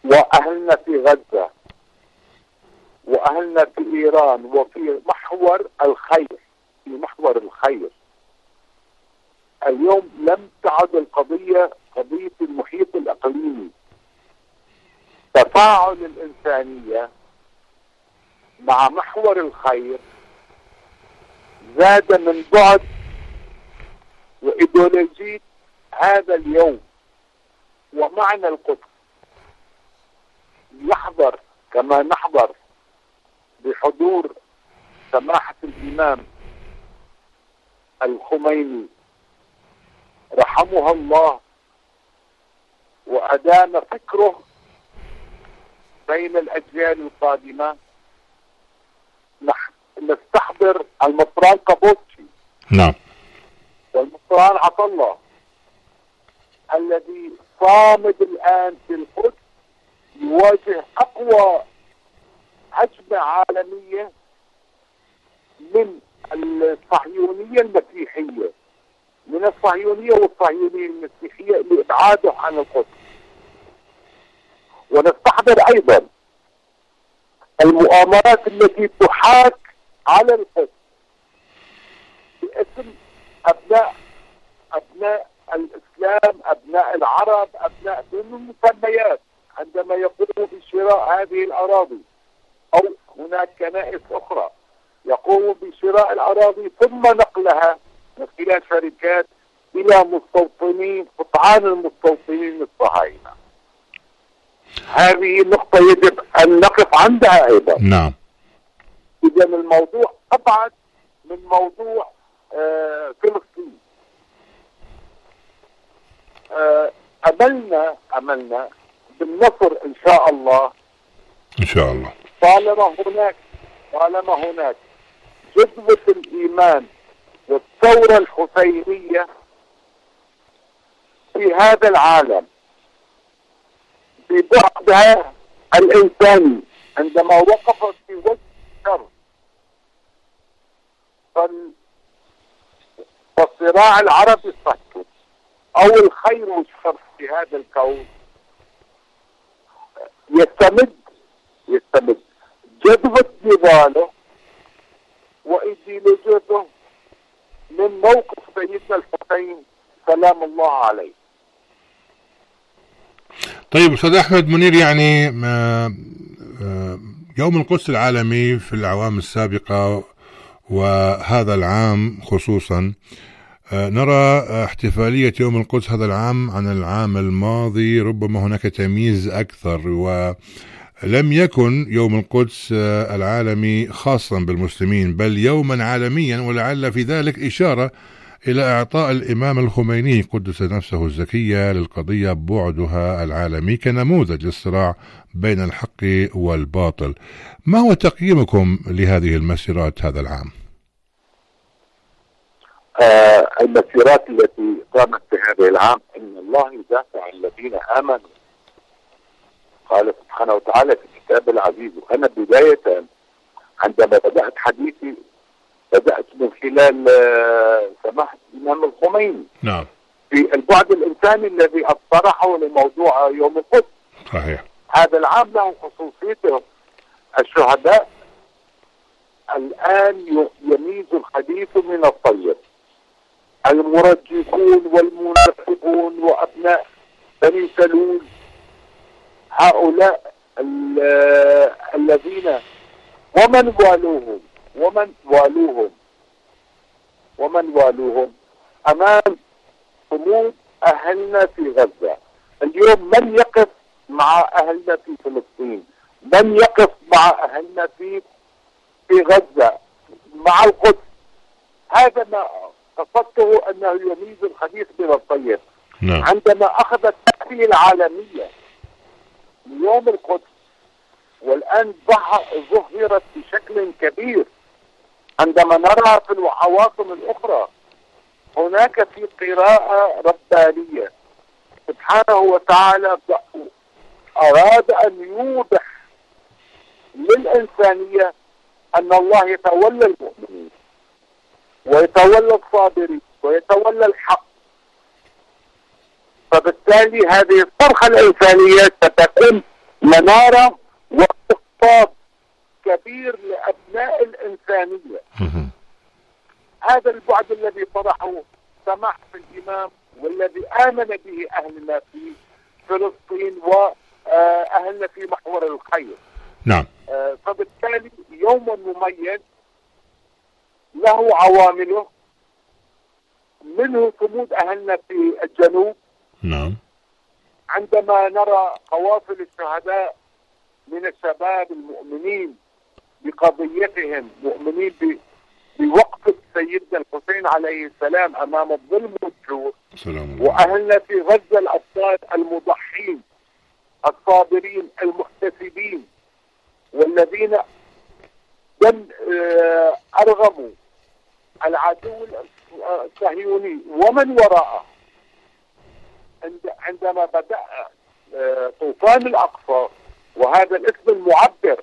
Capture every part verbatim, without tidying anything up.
وأهلنا في غزة وأهلنا في إيران وفي محور الخير، في محور الخير. اليوم لم تعد القضية قضية المحيط الإقليمي. تفاعل الإنسانية مع محور الخير زاد من بعد وإيديولوجية هذا اليوم ومعنى القدس. يحضر كما نحضر بحضور سماحة الإمام الخميني رحمه الله وأدام فكره بين الأجيال القادمة. نستحضر المطران كابوتشي، نعم، والمطران عطلة الذي صامد الآن في القدس يواجه أقوى هجمة عالمية من الصهيونية المسيحية، من الصهيونية والصهيونية المسيحية لإبعاده عن القدس. ونستحضر أيضا المؤامرات التي تحاك على القدس باسم أبناء أبناء الإسلام، أبناء العرب، أبناء دون المسميات، عندما يقوموا بشراء هذه الأراضي، أو هناك كنائس أخرى يقوموا بشراء الأراضي ثم نقلها من خلال شركات إلى مستوطنين، قطعان المستوطنين الصهاينة. هذه النقطة يجب أن نقف عندها أيضا. نعم. إذا الموضوع أبعد من موضوع آه فلسطين. آه أملنا أملنا بالنصر إن شاء الله، إن شاء الله، طالما هناك طالما هناك جذوة الإيمان والثورة الحسينية في هذا العالم ببعدها الإنساني. عندما وقفت في وجه الشر فالصراع العربي الصهيوني أو الخير والشر في هذا الكون يستمد يستمد جذبة نضاله وإيديولوجيته من موقف سيدنا الحسين سلام الله عليه. طيب أستاذ أحمد منير، يعني يوم القدس العالمي في الأعوام السابقة وهذا العام خصوصا نرى احتفالية يوم القدس هذا العام عن العام الماضي ربما هناك تمييز أكثر، ولم يكن يوم القدس العالمي خاصا بالمسلمين بل يوما عالميا، ولعل في ذلك إشارة إلى إعطاء الإمام الخميني قدس نفسه الزكية للقضية بعدها العالمي كنموذج للصراع بين الحق والباطل. ما هو تقييمكم لهذه المسيرات هذا العام؟ آه المسيرات التي قامت في هذا العام إن الله يدافع عن الذين آمنوا. قال سبحانه وتعالى في الكتاب العزيز. وأنا بداية عندما بدأت حديثي بدأت من خلال سماحة الإمام الخميني. نعم. في البعد الإنساني الذي أطرحه لموضوع يوم القدس. صحيح. هذا العام له خصوصيته. الشهداء الآن يميز الخبيث من الطيب. المرجفون والمنافقون وأبناء بني سلول هؤلاء الذين ومن والوهم ومن والوهم ومن والوهم أمام صمود أهلنا في غزة. اليوم من يقف مع أهلنا في فلسطين؟ من يقف مع أهلنا في في غزة مع القدس؟ هذا ما قصدته أنه يميز الخبيث من الطيب. نعم. عندما أخذت التأثير العالمية يوم القدس والآن ظهرت بشكل كبير عندما نراها في العواصم الأخرى، هناك في قراءة ربانية. سبحانه وتعالى أراد أن يوضح للإنسانية أن الله يتولى المؤمنين ويتولى الصابرين ويتولى الحق. فبالتالي هذه الصرخة الإنسانية ستكون منارة واقتصاد كبير لأبناء الإنسانية. هذا البعد الذي طرحه سماحة الإمام والذي آمن به أهلنا في فلسطين وأهلنا في محور الخير. نعم. فبالتالي يوم مميز له عوامله، منه صمود أهلنا في الجنوب. نعم. عندما نرى قوافل الشهداء من الشباب المؤمنين بقضيتهم، مؤمنين بوقف سيدنا الحسين عليه السلام أمام الظلم والجور، وأهلنا في غزة الأبطال المضحين الصابرين المحتسبين والذين أرغموا العدو الصهيوني ومن وراءه عندما بدأ طوفان الأقصى، وهذا الاسم المعبر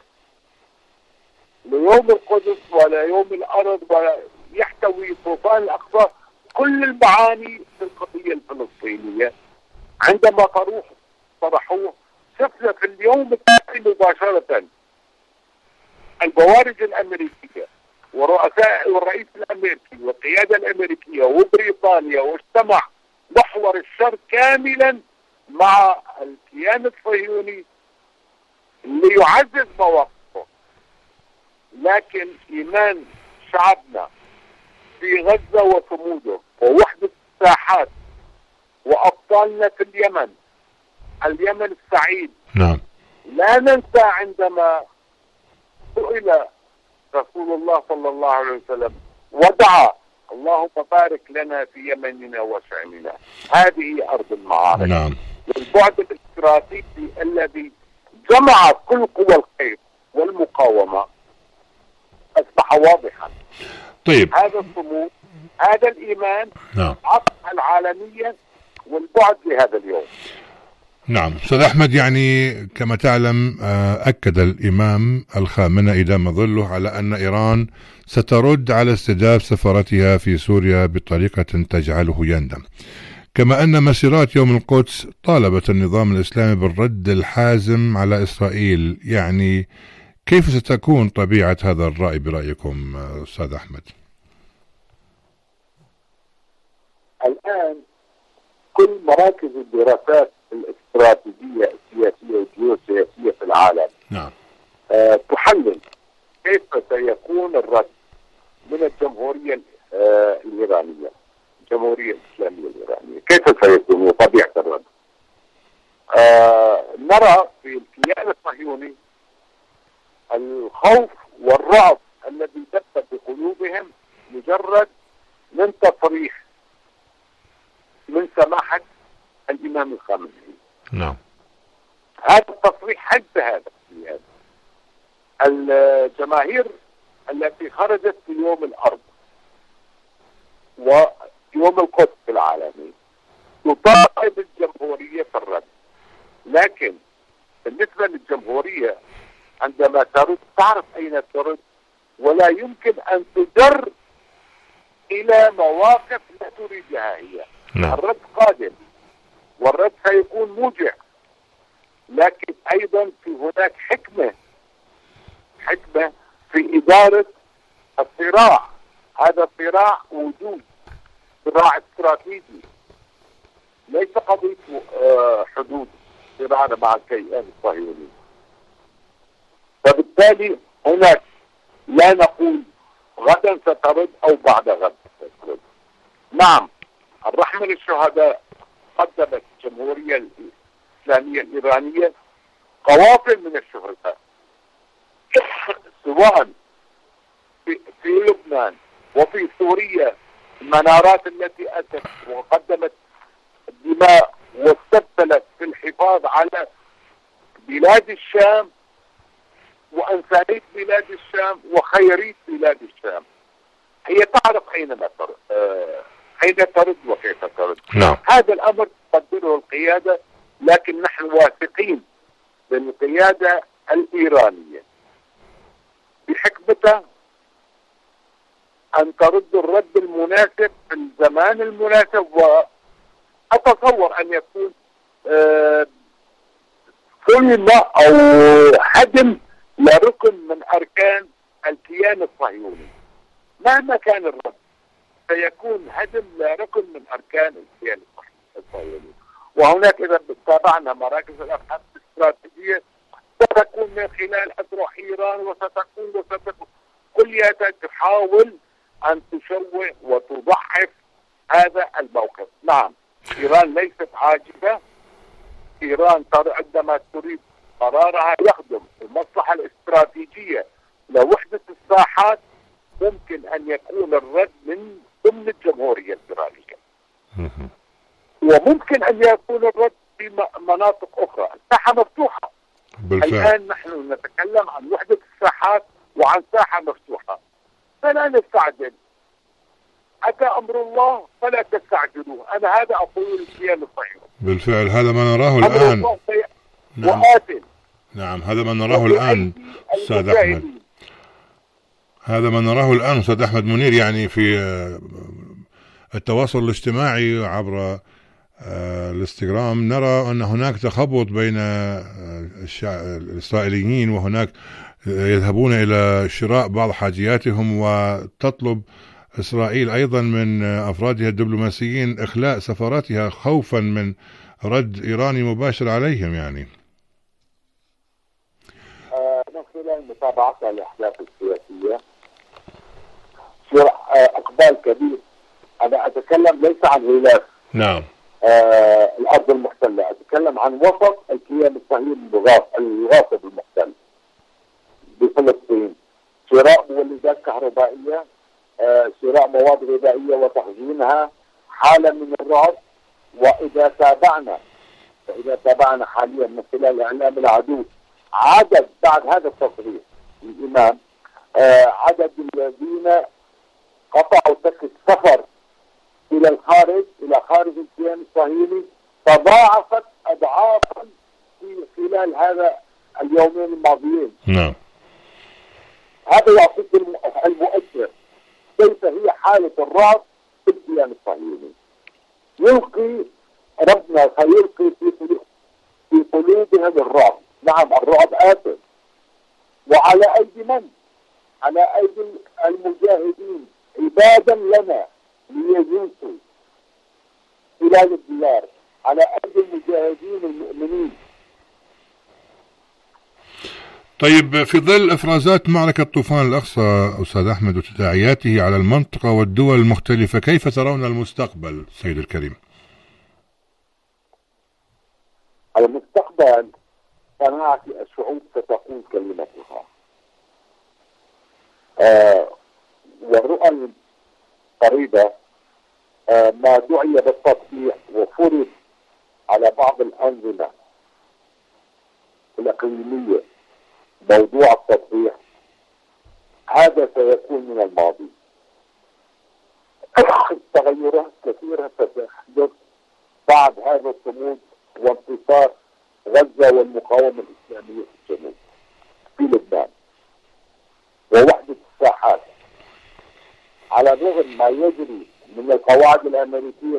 ليوم القدس ولا يوم الأرض، ويحتوي طوفان الأقصى كل المعاني في القضية الفلسطينية. عندما طروح طرحوه شفنا في اليوم التالي مباشرة البوارج الأمريكية ورؤساء والرئيس الأمريكي والقيادة الأمريكية وبريطانيا، واجتمع محور الشر كاملا مع الكيان الصهيوني ليعزز مواقفه. لكن إيمان شعبنا في غزة وصموده ووحدة الساحات وأبطالنا في اليمن، اليمن السعيد. نعم. لا ننسى عندما سئل رسول الله صلى الله عليه وسلم ودعا اللهم بارك لنا في يمننا وشامنا، هذه أرض المعارك. نعم. والبعد الاستراتيجي الذي جمع كل قوى الخير والمقاومة أصبح واضحا. طيب. هذا الصمود، هذا الإيمان، نعم، عطف العالمية والبعد لهذا اليوم. نعم أستاذ أحمد، يعني كما تعلم أكد الإمام الخامنئي دام ظله على أن إيران سترد على استهداف سفارتها في سوريا بطريقة تجعله يندم، كما أن مسيرات يوم القدس طالبت النظام الإسلامي بالرد الحازم على إسرائيل. يعني كيف ستكون طبيعة هذا الرأي برأيكم أستاذ أحمد؟ الآن كل مراكز الدراسات الاستراتيجية السياسية والجيوسياسية في العالم نعم أه تحلل كيف سيكون الرد من الجمهورية أه الإيرانية، الجمهورية الإسلامية الإيرانية، كيف سيكون وطبيعة الرد. أه نرى في الكيان الصهيوني الخوف والرعب الذي دب بقلوبهم مجرد من تصريح من سماحة الإمام الخامنئي. نعم. هذا التصريح حد هذا الكيان. الجماهير التي خرجت في يوم الأرض ويوم القدس العالمي تطالب الجمهورية في الرد، لكن بالنسبة للجمهورية عندما ترد تعرف أين ترد، ولا يمكن أن تجر إلى مواقف لا تريدها هي. نعم. الرد قادم والرد سيكون موجع، لكن أيضا في هناك حكمة حكمة في إدارة الصراع. هذا صراع وجود، صراع استراتيجي، ليس قضية حدود صراعنا مع الكيان الصهيوني. فبالتالي هناك لا نقول غدا سترد أو بعد غد سترد. نعم، الرحمة للشهداء قدمت الجمهورية الإسلامية الإيرانية قوافل من الشهداء سواء في, في لبنان وفي سوريا، المنارات التي أتت وقدمت الدماء واستبدلت في الحفاظ على بلاد الشام وأنسانية بلاد الشام وخيرية بلاد الشام. هي تعرف أينما ترد، آه أين ترد وكيف ترد. نعم. هذا الأمر تقدره القيادة، لكن نحن واثقين بالقيادة الإيرانية بحكمتها أن ترد الرد المناسب في الزمان المناسب، وأتصور أن يكون آه في قلنا او هدم لركن من اركان الكيان الصهيوني. مهما كان الرد سيكون هدم لركن من اركان الكيان الصهيوني. وهناك اذا تابعنا مراكز الابحاث الاستراتيجيه ستكون من خلال اذرع ايران وستكون وستكون كلها تحاول ان تشوه وتضعف هذا الموقف. نعم ايران ليست عاجزه. ايران عندما تريد قرارها يخدم المصلحه الاستراتيجيه لوحده الساحات ممكن ان يكون الرد من ضمن الجمهوريه الايرانيه. وممكن ان يكون الرد في مناطق اخرى. الساحه مفتوحه. بالفعل. الان نحن نتكلم عن وحده الساحات وعن ساحه مفتوحه. فلا نستعجل. أتى أمر الله فلا تستعجلوه. أنا هذا أقول للكيان الصهيوني. بالفعل هذا ما نراه الآن. نعم. وآتٍ. نعم هذا ما نراه الآن أستاذ أحمد. هذا ما نراه الآن أستاذ أحمد منير، يعني في التواصل الاجتماعي عبر الانستغرام نرى أن هناك تخبط بين الإسرائيليين، وهناك يذهبون إلى شراء بعض حاجياتهم، وتطلب إسرائيل أيضا من أفرادها الدبلوماسيين إخلاء سفاراتها خوفا من رد إيراني مباشر عليهم. يعني آه من خلال متابعتنا للأحداث السياسية إقبال كبير. أنا أتكلم ليس عن غلاف نعم آه الأرض المحتلة، أتكلم عن وسط الكيان الصهيوني الغاصب المحتل بفلسطين. شراء مولدات كهربائية، آه شراء مواد غذائية وتخزينها، حالة من الرعب. وإذا تابعنا فإذا تابعنا حاليا من خلال إعلام العدو عدد بعد هذا التصريح الإمام آه عدد الذين قطعوا سكة السفر إلى الخارج إلى خارج الكيان الصهيوني تضاعفت أضعافا في خلال هذا اليومين الماضيين. نعم. هذا يعطيك المؤشر كيف هي حالة الرعب في الكيان الصهيوني. يلقي ربنا سيلقي في في قلوبهم الرعب. نعم الرعب آتٍ. وعلى أيدي من؟ على أيدي المجاهدين عبادا لنا ليجوسوا خلال الديار، على أيدي المجاهدين المؤمنين. طيب في ظل إفرازات معركة طوفان الأقصى أستاذ أحمد وتداعياته على المنطقة والدول المختلفة، كيف ترون المستقبل سيد الكريم؟ المستقبل قناعة الشعوب ستقول كلمتها. آه والرؤى القريبة آه ما دعي بالتطبيع وفرض على بعض الأنظمة الإقليمية موضوع التطبيع هذا سيكون من الماضي. تغيرات كثيرة ستحدث بعد هذا الصمود وانتصار غزة والمقاومة الإسلامية في الجنوب في لبنان ووحدة الساحات. على الرغم ما يجري من القواعد الأمريكية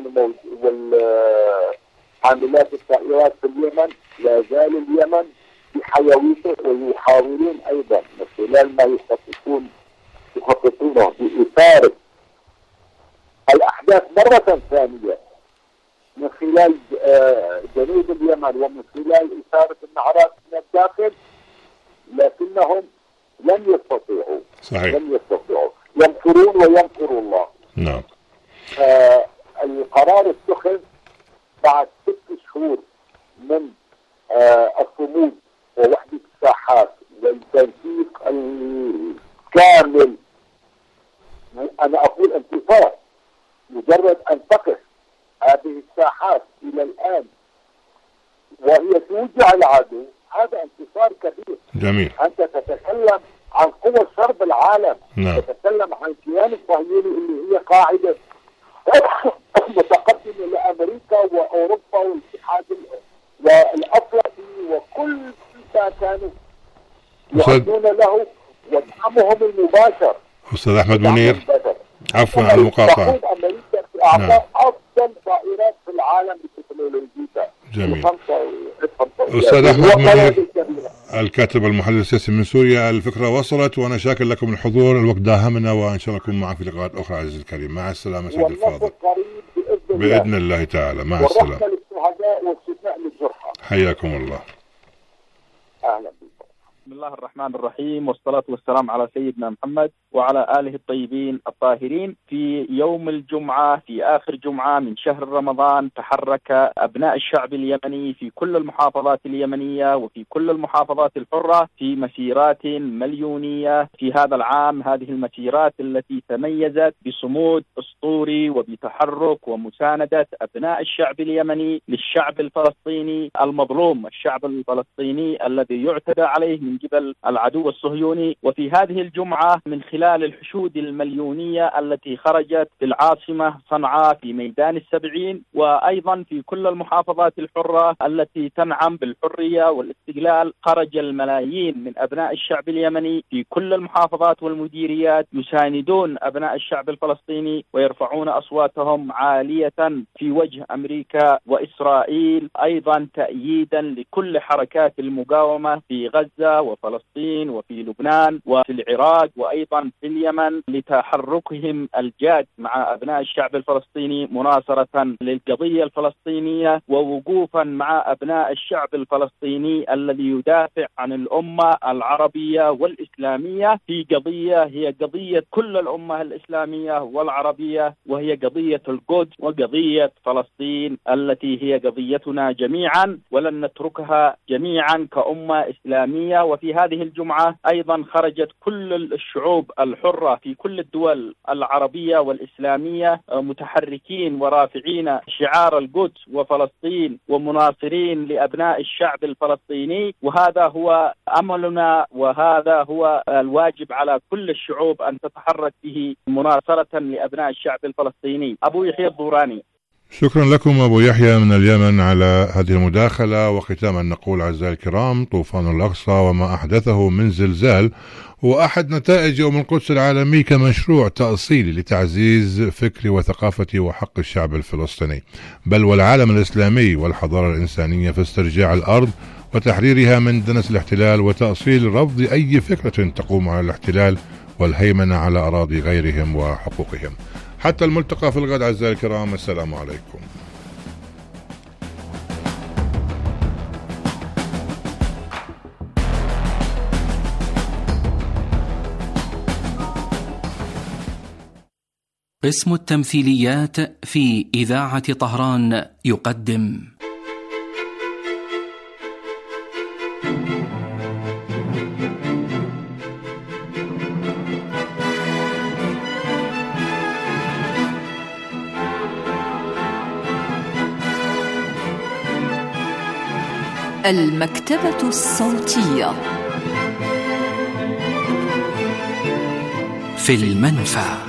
والحاملات الطائرات في اليمن، لا زال اليمن بحيويته ويحاولون أيضا من خلال ما يخططون يخططونه بإثارة الأحداث مرة ثانية من خلال جنوب اليمن ومن خلال إثارة النعرات من الداخل، لكنهم لن يستطيعوا. صحيح. لن يستطيعوا. يمكرون ويمكر الله. نعم. آه القرار اتخذ بعد ست شهور من آه الصمود ووحدة الساحات والتنسيق الكامل. أنا أقول انتصار. مجرد أن تقف هذه الساحات إلى الآن وهي توجع العدو هذا انتصار كبير. جميل. أنت تتكلم عن قوى شرب العالم. نعم. تتكلم عن الكيان الصهيوني اللي هي قاعدة متقدمة لأمريكا وأوروبا والاتحاد والأفريقي وكل ما كانوا يعدون له ودعمهم المباشر. أستاذ أحمد منير عفوا على المقاطعة. أمريكا في أعطاء أفضل طائرات في العالم بتكنولوجيتها. جميل. الخمسة أستاذ أحمد منير الكاتب المحلل السياسي من سوريا، الفكرة وصلت وأنا شاكر لكم الحضور، الوقت داهمنا وإن شاء الله نكون معك في لقاءات أخرى عزيزي الكريم. مع السلامة سيدي الفاضل. بإذن, بإذن الله تعالى. مع السلامة. حياكم الله. أهلا بك. بسم الله الرحمن الرحيم، والصلاة والسلام على سيدنا محمد وعلى آله الطيبين الطاهرين. في يوم الجمعة، في آخر جمعة من شهر رمضان، تحرك أبناء الشعب اليمني في كل المحافظات اليمنية وفي كل المحافظات الحرة في مسيرات مليونية في هذا العام. هذه المسيرات التي تميزت بصمود أسطوري وبتحرك ومساندة أبناء الشعب اليمني للشعب الفلسطيني المظلوم، الشعب الفلسطيني الذي يعتدى عليه من قبل العدو الصهيوني. وفي هذه الجمعة من خلال الحشود المليونية التي خرجت في العاصمة صنعاء في ميدان السبعين، وأيضا في كل المحافظات الحرة التي تنعم بالحرية والاستقلال، خرج الملايين من أبناء الشعب اليمني في كل المحافظات والمديريات يساندون أبناء الشعب الفلسطيني ويرفعون أصواتهم عالية في وجه أمريكا وإسرائيل، أيضا تأييدا لكل حركات المقاومة في غزة وفلسطين وفي لبنان وفي العراق وأيضا في اليمن، لتحركهم الجاد مع أبناء الشعب الفلسطيني مناصرة للقضية الفلسطينية، ووقوفا مع أبناء الشعب الفلسطيني الذي يدافع عن الأمة العربية والإسلامية في قضية هي قضية كل الأمة الإسلامية والعربية، وهي قضية القدس وقضية فلسطين التي هي قضيتنا جميعا ولن نتركها جميعا كأمة إسلامية. وفي هذه الجمعة أيضا خرجت كل الشعوب الحرة في كل الدول العربية والإسلامية متحركين ورافعين شعار القدس وفلسطين ومناصرين لأبناء الشعب الفلسطيني، وهذا هو أملنا وهذا هو الواجب على كل الشعوب أن تتحرك به مناصرة لأبناء الشعب الفلسطيني. أبو يحيى الضوراني. شكرا لكم أبو يحيى من اليمن على هذه المداخلة. وختاما نقول أعزائي الكرام، طوفان الأقصى وما أحدثه من زلزال هو أحد نتائج يوم القدس العالمي كمشروع تأصيلي لتعزيز فكر وثقافة وحق الشعب الفلسطيني، بل والعالم الإسلامي والحضارة الإنسانية في استرجاع الأرض وتحريرها من دنس الاحتلال وتأصيل رفض أي فكرة تقوم على الاحتلال والهيمنة على أراضي غيرهم وحقوقهم. حتى الملتقى في الغد أعزائي الكرام، السلام عليكم. قسم التمثيليات في إذاعة طهران يقدم المكتبة الصوتية في المنفى.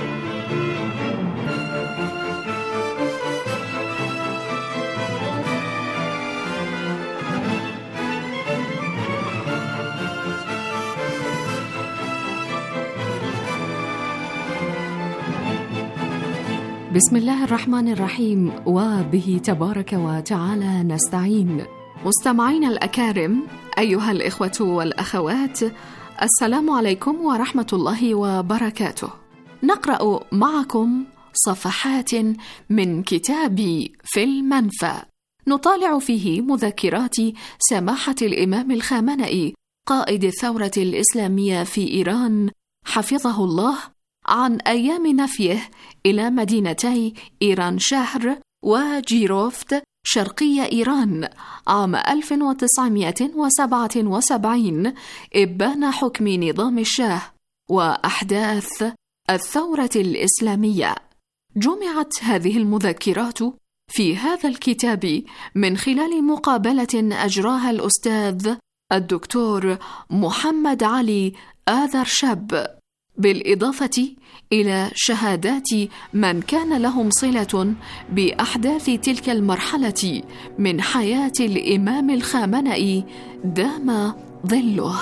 بسم الله الرحمن الرحيم، وبه تبارك وتعالى نستعين. مستمعين الأكارم، أيها الإخوة والأخوات، السلام عليكم ورحمة الله وبركاته. نقرأ معكم صفحات من كتاب في المنفى، نطالع فيه مذكرات سماحة الإمام الخامنئي قائد الثورة الإسلامية في إيران حفظه الله عن أيام نفيه إلى مدينتي إيران شهر وجيروفت شرقية إيران عام ألف وتسعمائة وسبعة وسبعين إبان حكم نظام الشاه وأحداث الثورة الإسلامية. جمعت هذه المذكرات في هذا الكتاب من خلال مقابلة أجراها الأستاذ الدكتور محمد علي آذر شاب، بالإضافة إلى شهادات من كان لهم صلة بأحداث تلك المرحلة من حياة الإمام الخامنئي دام ظله.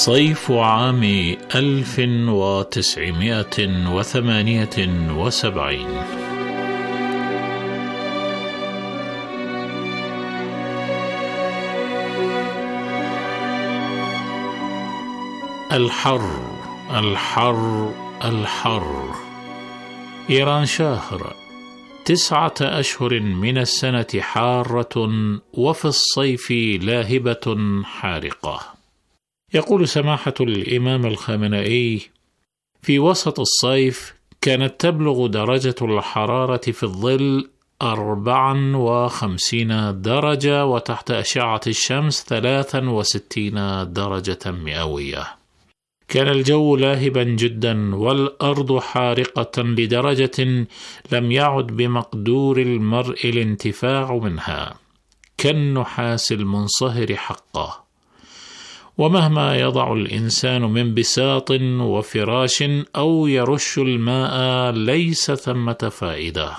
صيف عام ألف وتسعمائة وثمانية وسبعين. الحر الحر الحر. إيران شهر تسعة أشهر من السنة حارة، وفي الصيف لاهبة حارقة. يقول سماحة الإمام الخامنئي: في وسط الصيف كانت تبلغ درجة الحرارة في الظل أربعا وخمسين درجة، وتحت أشعة الشمس ثلاثا وستين درجة مئوية. كان الجو لاهبا جدا، والأرض حارقة لدرجة لم يعد بمقدور المرء الانتفاع منها، كالنحاس المنصهر حقه. ومهما يضع الإنسان من بساط وفراش أو يرش الماء ليس ثمة فائدة،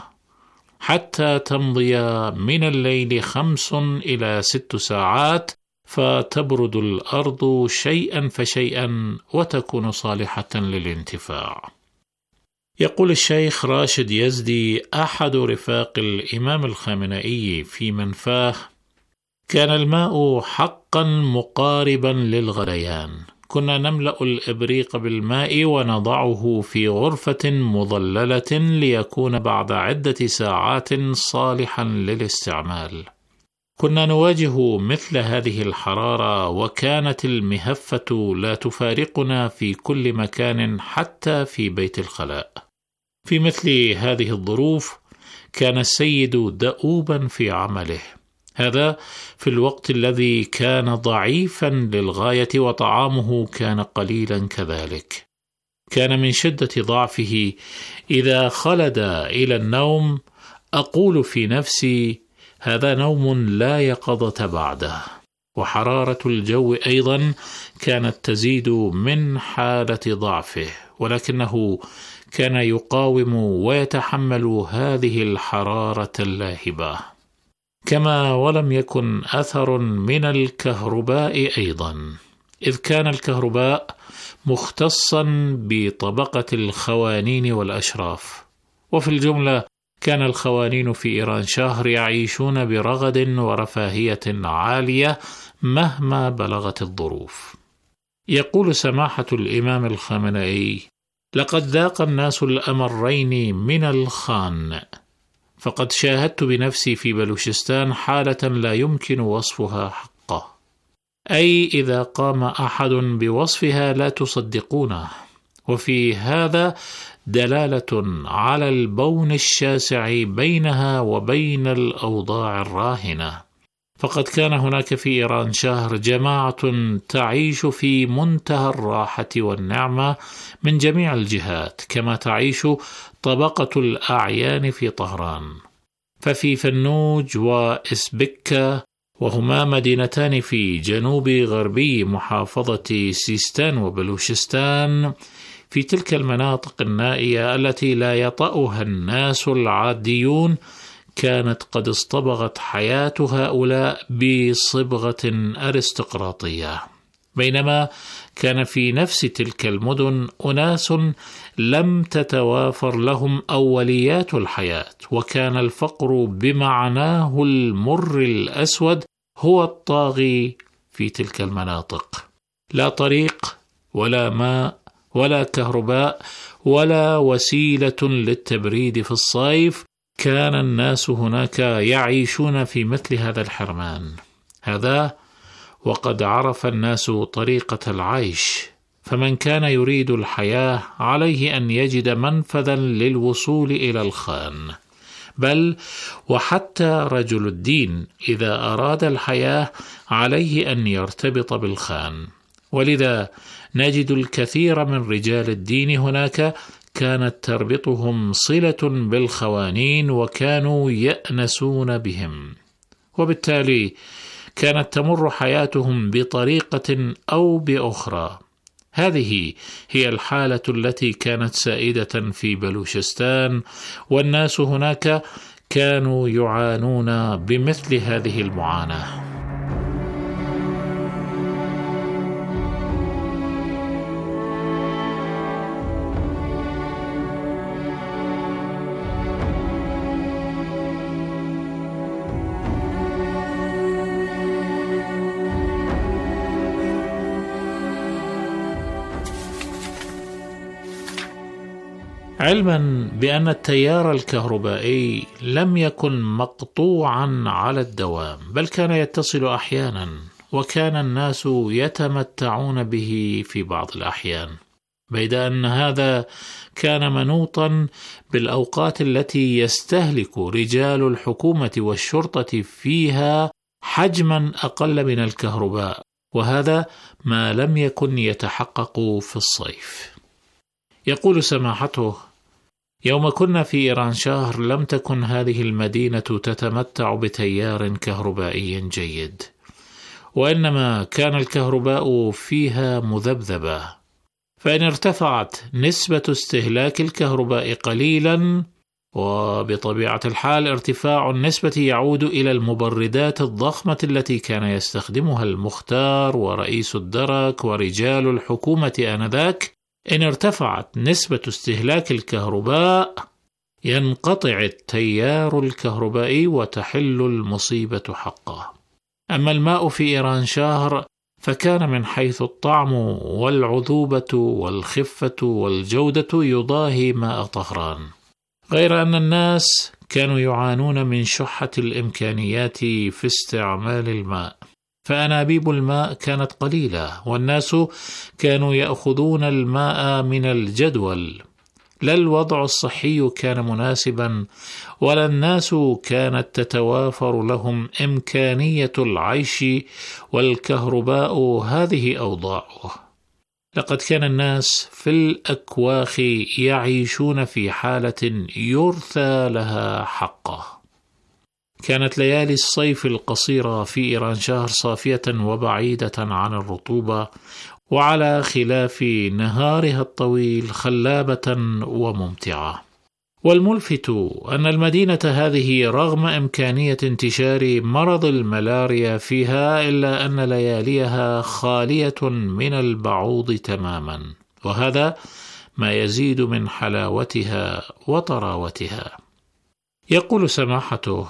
حتى تمضي من الليل خمس إلى ست ساعات فتبرد الأرض شيئا فشيئا وتكون صالحة للانتفاع. يقول الشيخ راشد يزدي أحد رفاق الإمام الخامنئي في منفاه: كان الماء حقا مقاربا للغليان، كنا نملأ الإبريق بالماء ونضعه في غرفة مظللة ليكون بعد عدة ساعات صالحا للاستعمال. كنا نواجه مثل هذه الحرارة، وكانت المهفة لا تفارقنا في كل مكان حتى في بيت الخلاء. في مثل هذه الظروف كان السيد دؤوبا في عمله، هذا في الوقت الذي كان ضعيفا للغاية، وطعامه كان قليلا كذلك. كان من شدة ضعفه إذا خلد إلى النوم أقول في نفسي: هذا نوم لا يقظة بعده. وحرارة الجو أيضا كانت تزيد من حالة ضعفه، ولكنه كان يقاوم ويتحمل هذه الحرارة اللاهبة. كما ولم يكن أثر من الكهرباء أيضا، إذ كان الكهرباء مختصا بطبقة الخوانين والأشراف. وفي الجملة كان الخوانين في إيران شهر يعيشون برغد ورفاهية عالية مهما بلغت الظروف. يقول سماحة الإمام الخامنئي: لقد ذاق الناس الأمرين من الخان، فقد شاهدت بنفسي في بلوشستان حالة لا يمكن وصفها حقه، أي إذا قام أحد بوصفها لا تصدقونه. وفي هذا دلالة على البون الشاسع بينها وبين الأوضاع الراهنة. فقد كان هناك في إيران شهر جماعة تعيش في منتهى الراحة والنعمة من جميع الجهات، كما تعيش طبقة الأعيان في طهران. ففي فنوج وإسبكة، وهما مدينتان في جنوب غربي محافظة سيستان وبلوشستان، في تلك المناطق النائية التي لا يطأها الناس العاديون، كانت قد اصطبغت حياة هؤلاء بصبغة أرستقراطية، بينما كان في نفس تلك المدن أناس لم تتوافر لهم أوليات الحياة، وكان الفقر بمعناه المر الأسود هو الطاغي في تلك المناطق. لا طريق ولا ماء ولا كهرباء ولا وسيلة للتبريد في الصيف. كان الناس هناك يعيشون في مثل هذا الحرمان. هذا وقد عرف الناس طريقة العيش، فمن كان يريد الحياة عليه أن يجد منفذا للوصول إلى الخان، بل وحتى رجل الدين إذا أراد الحياة عليه أن يرتبط بالخان. ولذا نجد الكثير من رجال الدين هناك كانت تربطهم صلة بالخوانين، وكانوا يأنسون بهم، وبالتالي كانت تمر حياتهم بطريقة أو بأخرى. هذه هي الحالة التي كانت سائدة في بلوشستان، والناس هناك كانوا يعانون بمثل هذه المعاناة. علما بأن التيار الكهربائي لم يكن مقطوعا على الدوام، بل كان يتصل أحيانا، وكان الناس يتمتعون به في بعض الأحيان، بيد أن هذا كان منوطا بالأوقات التي يستهلك رجال الحكومة والشرطة فيها حجما أقل من الكهرباء، وهذا ما لم يكن يتحقق في الصيف. يقول سماحته: يوم كنا في إيرانشاهر لم تكن هذه المدينة تتمتع بتيار كهربائي جيد، وإنما كان الكهرباء فيها مذبذبة، فإن ارتفعت نسبة استهلاك الكهرباء قليلا، وبطبيعة الحال ارتفاع النسبة يعود إلى المبردات الضخمة التي كان يستخدمها المختار ورئيس الدرك ورجال الحكومة آنذاك، إن ارتفعت نسبة استهلاك الكهرباء ينقطع التيار الكهربائي وتحل المصيبة حقه. أما الماء في إيرانشاهر فكان من حيث الطعم والعذوبة والخفة والجودة يضاهي ماء طهران، غير أن الناس كانوا يعانون من شحة الإمكانيات في استعمال الماء، فأنابيب الماء كانت قليلة، والناس كانوا يأخذون الماء من الجدول. لا الوضع الصحي كان مناسبا، ولا الناس كانت تتوافر لهم إمكانية العيش، والكهرباء هذه أوضاعه. لقد كان الناس في الأكواخ يعيشون في حالة يرثى لها حقه. كانت ليالي الصيف القصيرة في إيرانشاهر صافية وبعيدة عن الرطوبة، وعلى خلاف نهارها الطويل خلابة وممتعة. والملفت أن المدينة هذه رغم إمكانية انتشار مرض الملاريا فيها، إلا أن لياليها خالية من البعوض تماما، وهذا ما يزيد من حلاوتها وطراوتها. يقول سماحته: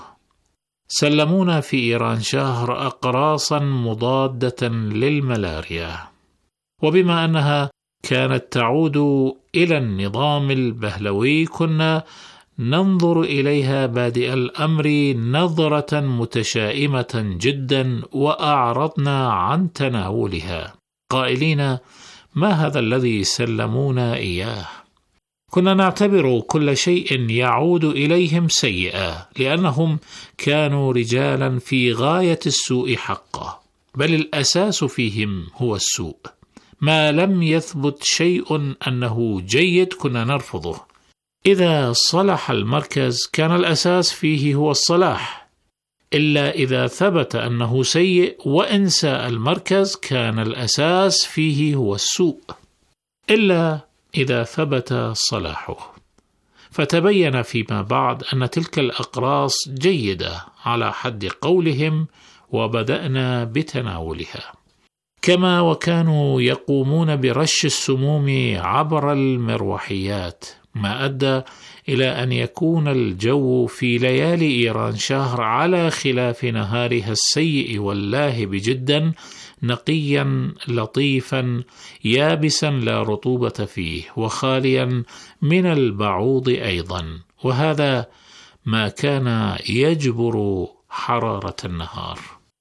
سلمونا في إيرانشاهر أقراصا مضادة للملاريا، وبما أنها كانت تعود إلى النظام البهلوي كنا ننظر إليها بادئ الأمر نظرة متشائمة جدا، وأعرضنا عن تناولها قائلين: ما هذا الذي سلمونا إياه؟ كنا نعتبر كل شيء يعود إليهم سيئا، لأنهم كانوا رجالا في غاية السوء حقا، بل الأساس فيهم هو السوء. ما لم يثبت شيء أنه جيد كنا نرفضه. إذا صلح المركز كان الأساس فيه هو الصلاح، إلا إذا ثبت أنه سيء وإن ساء المركز كان الأساس فيه هو السوء، إلا إذا ثبت صلاحه. فتبين فيما بعد أن تلك الأقراص جيدة على حد قولهم، وبدأنا بتناولها. كما وكانوا يقومون برش السموم عبر المروحيات، ما أدى إلى أن يكون الجو في ليالي إيرانشاهر على خلاف نهارها السيء واللاهب جدا، نقيا لطيفا يابسا لا رطوبة فيه، وخاليا من البعوض أيضا، وهذا ما كان يجبر حرارة النهار.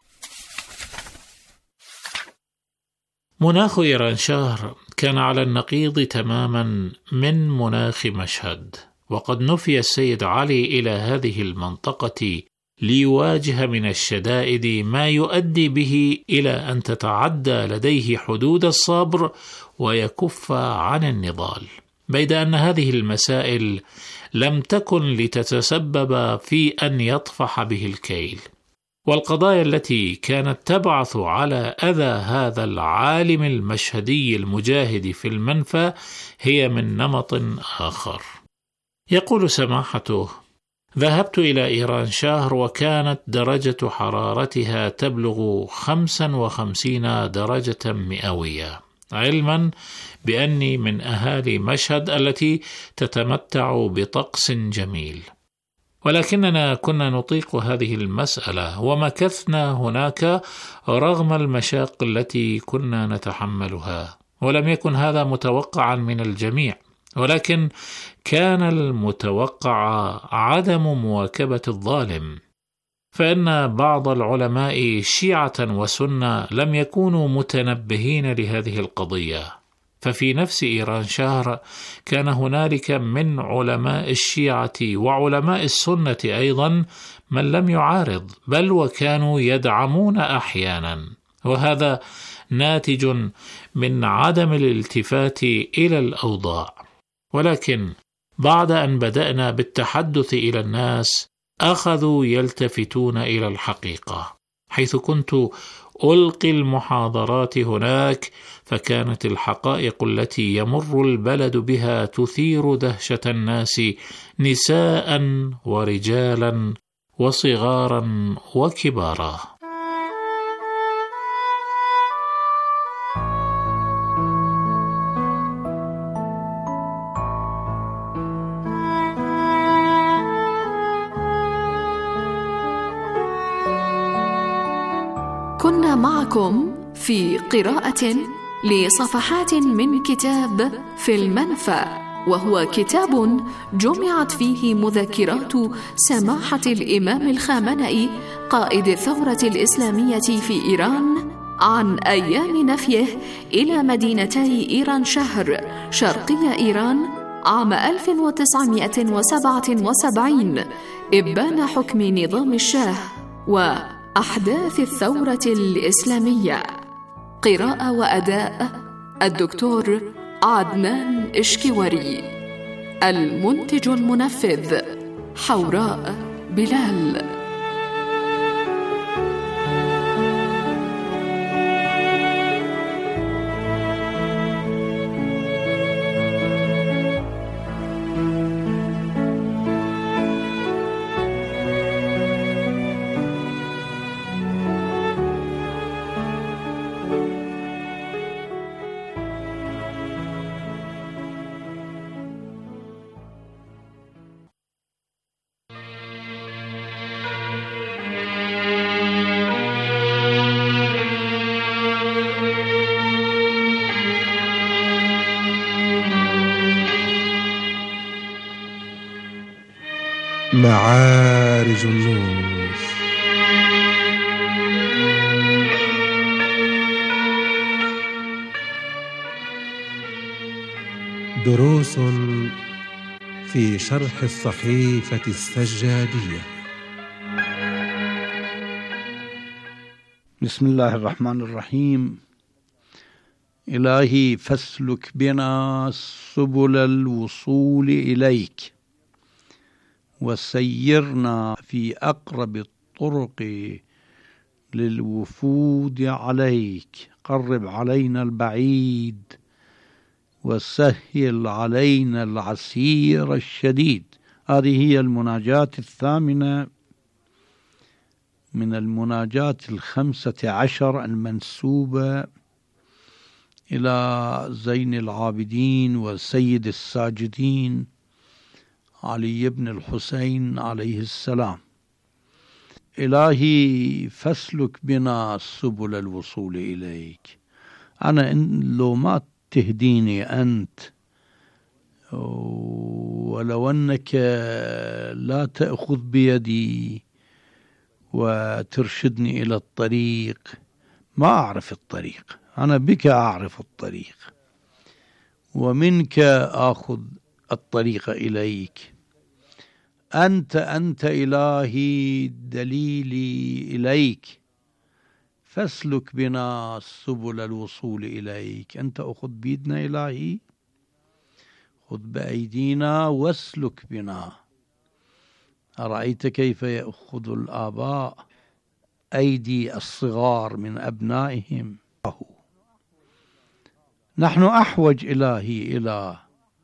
مناخ إيرانشاهر كان على النقيض تماما من مناخ مشهد، وقد نفي السيد علي إلى هذه المنطقة ليواجه من الشدائد ما يؤدي به إلى أن تتعدى لديه حدود الصبر ويكف عن النضال، بيد أن هذه المسائل لم تكن لتتسبب في أن يطفح به الكيل. والقضايا التي كانت تبعث على أذى هذا العالم المشهدي المجاهد في المنفى هي من نمط آخر. يقول سماحته: ذهبت إلى إيرانشاهر وكانت درجة حرارتها تبلغ خمسة وخمسين درجة مئوية، علما بأني من أهالي مشهد التي تتمتع بطقس جميل، ولكننا كنا نطيق هذه المسألة ومكثنا هناك رغم المشاق التي كنا نتحملها، ولم يكن هذا متوقعا من الجميع، ولكن كان المتوقع عدم مواكبة الظالم، فإن بعض العلماء شيعة وسنة لم يكونوا متنبهين لهذه القضية. ففي نفس إيران شهر كان هنالك من علماء الشيعة وعلماء السنة أيضا من لم يعارض، بل وكانوا يدعمون أحيانا، وهذا ناتج من عدم الالتفات إلى الأوضاع. ولكن بعد أن بدأنا بالتحدث إلى الناس أخذوا يلتفتون إلى الحقيقة. حيث كنت ألقي المحاضرات هناك فكانت الحقائق التي يمر البلد بها تثير دهشة الناس، نساء ورجالا وصغارا وكبارا. كنا معكم في قراءة لصفحات من كتاب في المنفى، وهو كتاب جمعت فيه مذكرات سماحة الإمام الخامنئي قائد الثورة الإسلامية في إيران عن أيام نفيه إلى مدينتي إيران شهر شرقي إيران عام ألف وتسعمائة وسبعة وسبعين إبان حكم نظام الشاه وأحداث الثورة الإسلامية. قراءة وأداء الدكتور عدنان إشكواري. المنتج المنفذ حوراء بلال. معارج النور. دروس في شرح الصحيفة السجادية. بسم الله الرحمن الرحيم. إلهي فاسلك بنا سبل الوصول إليك، وسيرنا في أقرب الطرق للوفود عليك. قرب علينا البعيد وسهل علينا العسير الشديد. هذه هي المناجاة الثامنة من المناجات الخمسة عشر المنسوبة إلى زين العابدين وسيد الساجدين علي بن الحسين عليه السلام. إلهي فاسلك بنا سبل الوصول إليك. أنا إن لو ما تهديني أنت، ولو أنك لا تأخذ بيدي وترشدني إلى الطريق، ما أعرف الطريق. أنا بك أعرف الطريق، ومنك آخذ الطريق إليك. أنت أنت إلهي دليلي إليك، فاسلك بنا سبل الوصول إليك. أنت أخذ بيدنا إلهي، خذ بأيدينا واسلك بنا. أرأيت كيف يأخذ الآباء أيدي الصغار من أبنائهم؟ نحن أحوج إلهي إلى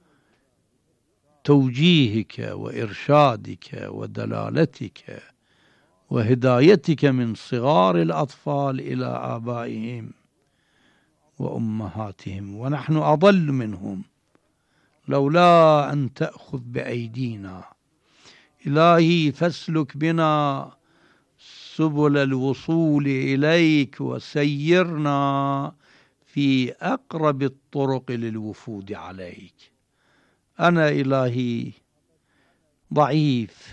توجيهك وإرشادك ودلالتك وهدايتك من صغار الأطفال إلى آبائهم وأمهاتهم، ونحن أضل منهم لولا أن تأخذ بأيدينا. إلهي فاسلك بنا سبل الوصول إليك، وسيرنا في أقرب الطرق للوفود عليك. أنا إلهي ضعيف،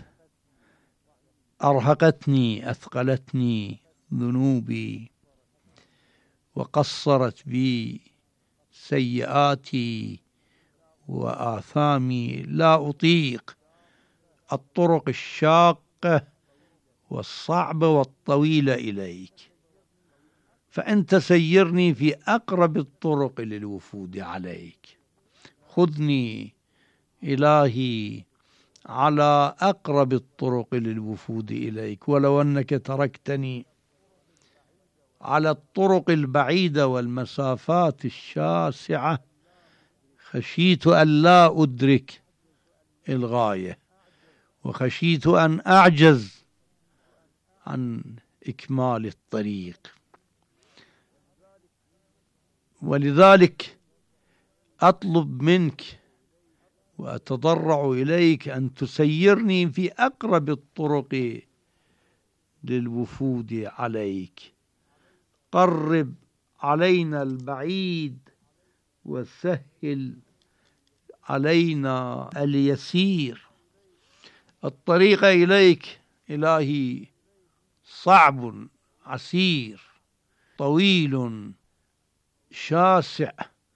أرهقتني أثقلتني ذنوبي، وقصرت بي سيئاتي وآثامي، لا أطيق الطرق الشاقة والصعبة والطويلة إليك، فأنت سيرني في أقرب الطرق للوفود عليك. خذني إلهي على أقرب الطرق للوفود إليك، ولو أنك تركتني على الطرق البعيدة والمسافات الشاسعة خشيت أن لا أدرك الغاية، وخشيت أن أعجز عن إكمال الطريق. ولذلك أطلب منك وأتضرع إليك أن تسيرني في أقرب الطرق للوفود عليك. قرب علينا البعيد وسهل علينا اليسير. الطريق إليك إلهي صعب عسير طويل شاسع،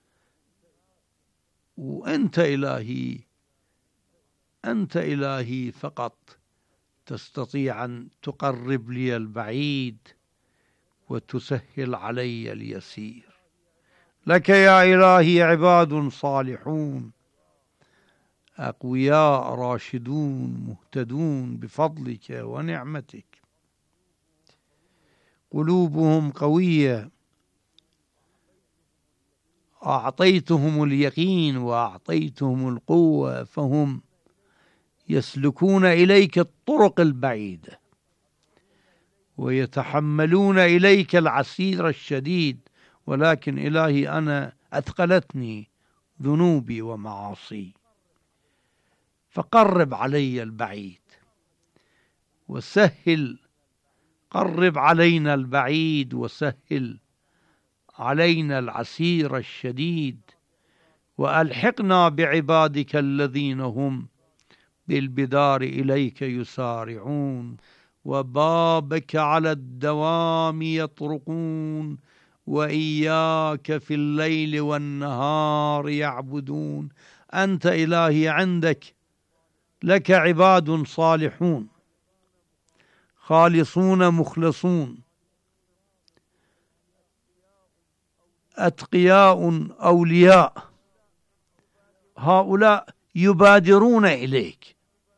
وأنت إلهي أنت إلهي فقط تستطيع أن تقرب لي البعيد وتسهل علي اليسير. لك يا إلهي عباد صالحون أقوياء راشدون مهتدون بفضلك ونعمتك، قلوبهم قوية، أعطيتهم اليقين وأعطيتهم القوة، فهم يسلكون إليك الطرق البعيدة ويتحملون إليك العسير الشديد. ولكن إلهي أنا أثقلتني ذنوبي ومعاصي، فقرب علي البعيد وسهل، قرب علينا البعيد وسهل علينا العسير الشديد، وألحقنا بعبادك الذين هم بالبدار إليك يسارعون، وبابك على الدوام يطرقون، وإياك في الليل والنهار يعبدون. أنت إلهي عندك لك عباد صالحون خالصون مخلصون أتقياء أولياء، هؤلاء يبادرون إليك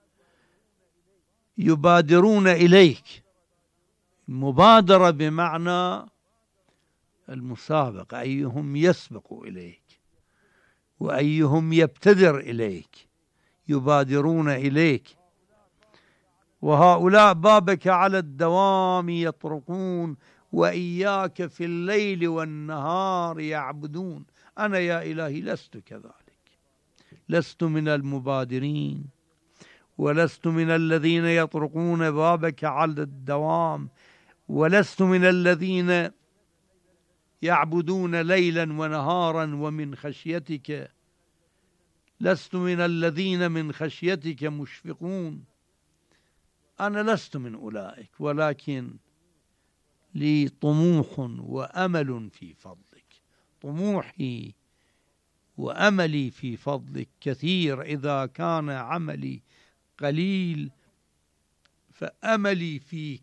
يبادرون إليك المبادرة بمعنى المسابقة، أيهم يسبق إليك وأيهم يبتدر إليك، يبادرون إليك. وهؤلاء بابك على الدوام يطرقون، وإياك في الليل والنهار يعبدون. أنا يا إلهي لست كذلك، لست من المبادرين، ولست من الذين يطرقون بابك على الدوام، ولست من الذين يعبدون ليلا ونهارا ومن خشيتك، لست من الذين من خشيتك مشفقون. أنا لست من أولئك، ولكن لي طموح وأمل في فضلك. طموحي وأملي في فضلك كثير، إذا كان عملي قليل فأملي فيك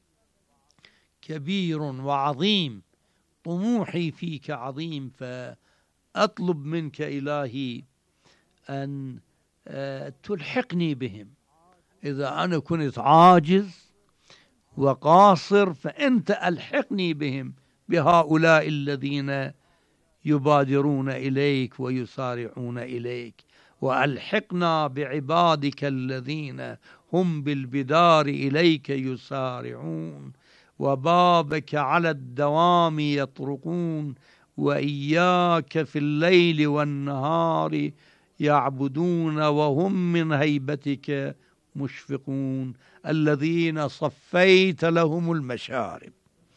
كبير وعظيم، طموحي فيك عظيم. فأطلب منك إلهي أن تلحقني بهم. إذا أنا كنت عاجز وقاصر فأنت ألحقني بهم، بهؤلاء الذين يبادرون إليك ويسارعون إليك، وألحقنا بعبادك الذين هم بالبدار إليك يسارعون، وبابك على الدوام يطرقون، وإياك في الليل والنهار يعبدون، وهم من هيبتك مشفقون. الذين صفيت لهم المشارب.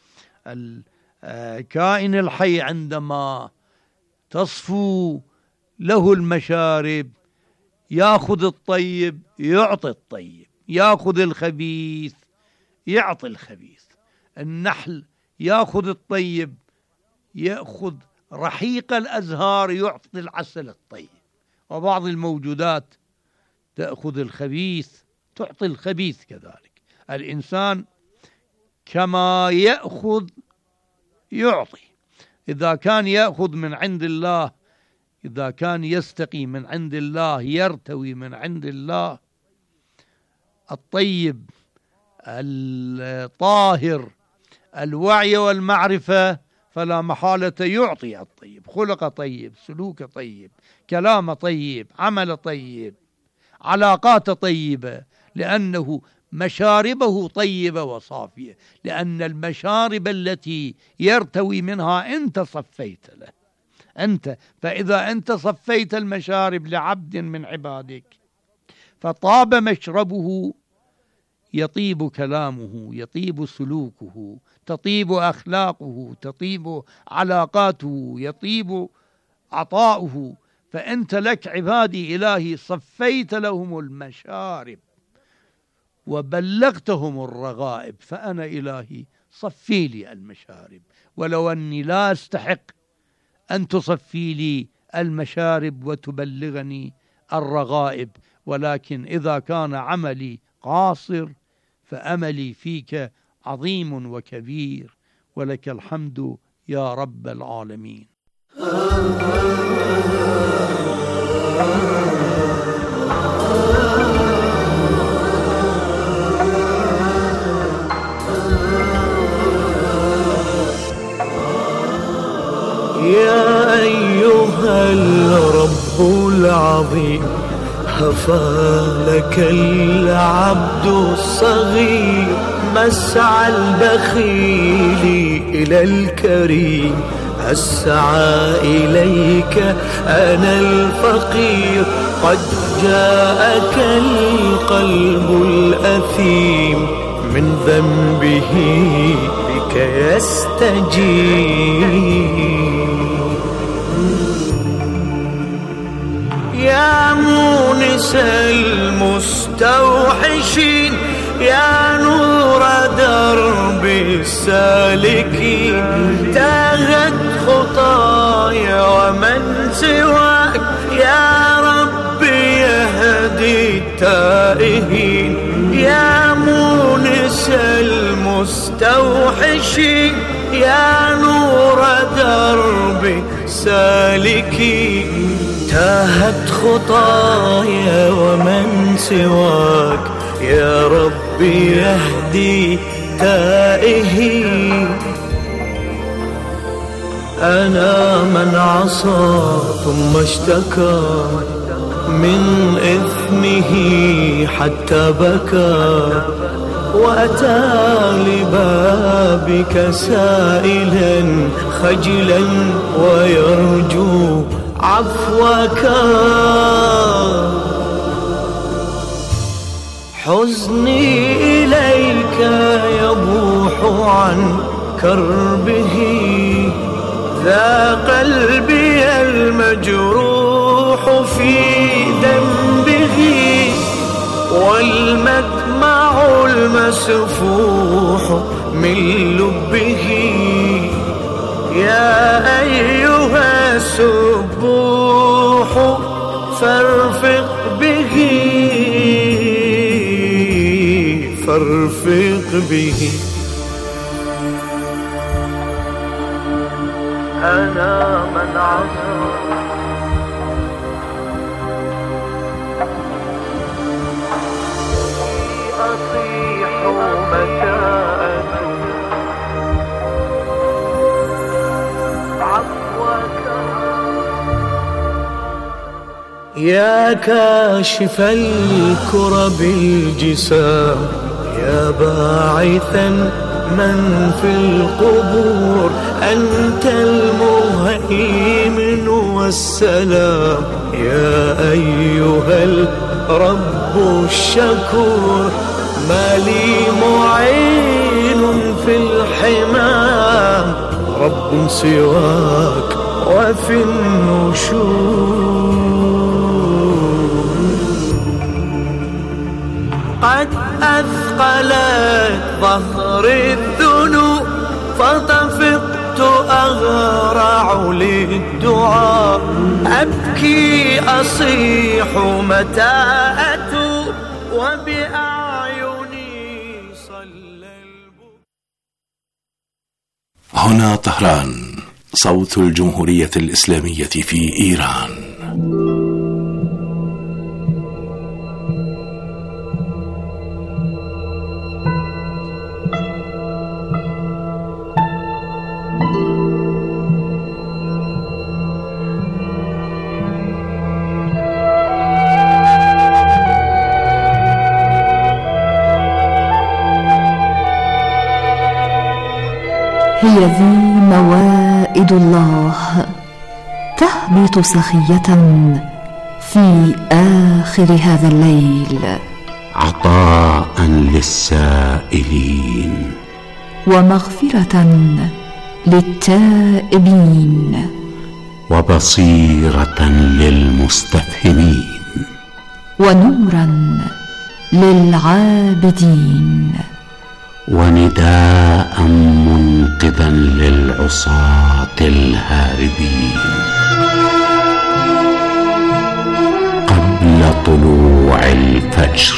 الكائن الحي عندما تصفو له المشارب يأخذ الطيب يعطي الطيب، يأخذ الخبيث يعطي الخبيث. النحل يأخذ الطيب، يأخذ رحيق الأزهار يعطي العسل الطيب. وبعض الموجودات تأخذ الخبيث تعطي الخبيث كذلك. الإنسان كما يأخذ يعطي. إذا كان يأخذ من عند الله، إذا كان يستقي من عند الله، يرتوي من عند الله، الطيب الطاهر الوعي والمعرفة، فلا محالة يعطي الطيب. خلق طيب، سلوك طيب، كلام طيب، عمل طيب، علاقات طيبة، لأنه مشاربه طيبة وصافية. لأن المشارب التي يرتوي منها أنت صفيت له، أنت. فإذا أنت صفيت المشارب لعبد من عبادك فطاب مشربه، يطيب كلامه، يطيب سلوكه، تطيب أخلاقه، تطيب علاقاته، يطيب عطاؤه. فأنت لك عبادي إلهي صفيت لهم المشارب وبلغتهم الرغائب، فأنا إلهي صفي لي المشارب، ولو أني لا أستحق أن تصفي لي المشارب وتبلغني الرغائب، ولكن إذا كان عملي قاصر فأملي فيك عظيم وكبير، ولك الحمد يا رب العالمين. يا أيها الرب العظيم، هفى لك العبد الصغير، مسعى البخيل إلى الكريم، أسعى إليك أنا الفقير، قد جاءك القلب الأثيم، من ذنبه بك يستجيب. يا مونس المستوحشين، يا نور درب السالكين، تاهت خطايا ومن سواك، يا رب يهدي التائهين. يا مونس المستوحشين، يا نور درب سالكين، تاهت خطايا ومن سواك، يا رب يهدي تائهين. أنا من عصى ثم اشتكى من إثمه حتى بكى، وأتى لبابك سائلا خجلا ويرجو عفوك. حزني إليك يبوح عن كربه، ذا قلبي المجروح في ذنبه، والمدمع المسفوح من لبه. يا أيها السبوح فارفق به، فارفق به. أنا من عصى أصيح متى عفوك. يا كاشف الكرب الجسام، يا باعثا من في القبور، أنت المهيمن والسلام. يا أيها الرب الشكور، ما لي معين في الحمام، رب سواك وفي النشور. بحر الذنوب فطفقت أغرع للدعاء أبكي أصيح متى أتوب وبأعيني صلى البكاء. هنا طهران، صوت الجمهورية الإسلامية في إيران. هي ذي موائد الله تهبط سخية في آخر هذا الليل، عطاء للسائلين ومغفرة للتائبين وبصيرة للمستفهمين ونورا للعابدين ونداء منقذا للعصاة الهاربين. قبل طلوع الفجر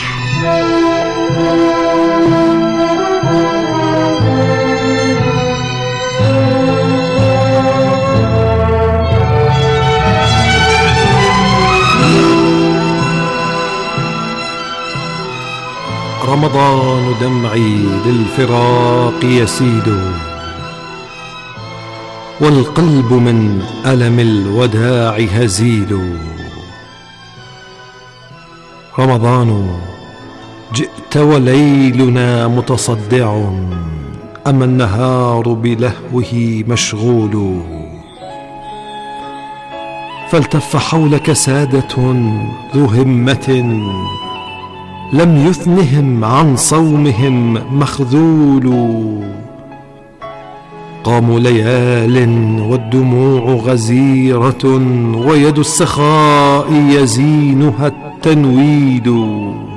رمضان دمعي للفراق يسيل، والقلب من ألم الوداع هزيل. رمضان جئت وليلنا متصدع، أما النهار بلهوه مشغول. فالتف حولك سادة ذو همة، لم يثنهم عن صومهم مخذول. قاموا ليال والدموع غزيرة، ويد السخاء يزينها التنويد.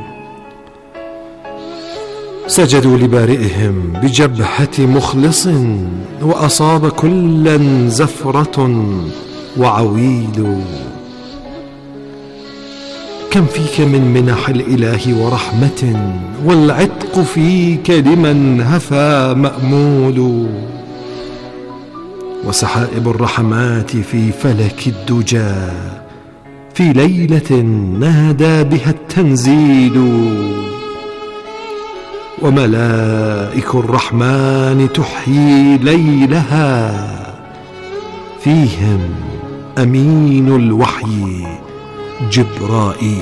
سجدوا لبارئهم بجبهة مخلص، وأصاب كلا زفرة وعويل. كم فيك من منح الإله ورحمة، والعتق فيك لمن هفى مأمول. وسحائب الرحمات في فلك الدجى، في ليلة نادى بها التنزيل. وملائك الرحمن تحيي ليلها، فيهم أمين الوحي جبرائيل.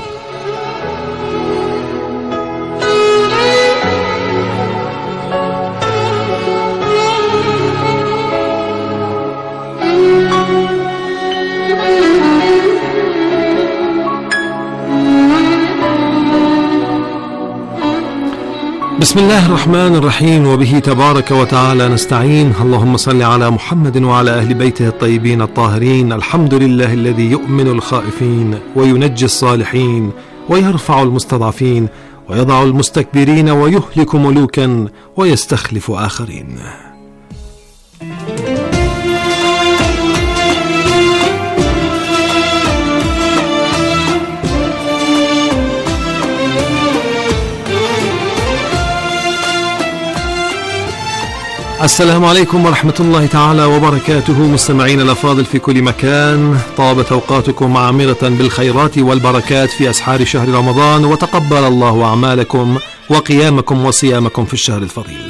بسم الله الرحمن الرحيم، وبه تبارك وتعالى نستعين. اللهم صل على محمد وعلى أهل بيته الطيبين الطاهرين. الحمد لله الذي يؤمن الخائفين وينجي الصالحين ويرفع المستضعفين ويضع المستكبرين ويهلك ملوكا ويستخلف آخرين. السلام عليكم ورحمة الله تعالى وبركاته. مستمعين الأفاضل في كل مكان، طابت أوقاتكم عامرة بالخيرات والبركات في أسحار شهر رمضان، وتقبل الله أعمالكم وقيامكم وصيامكم في الشهر الفضيل.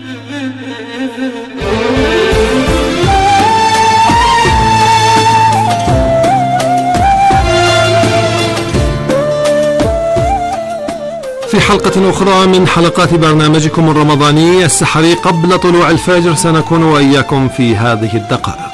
في حلقة أخرى من حلقات برنامجكم الرمضاني السحري قبل طلوع الفجر، سنكون وإياكم في هذه الدقائق.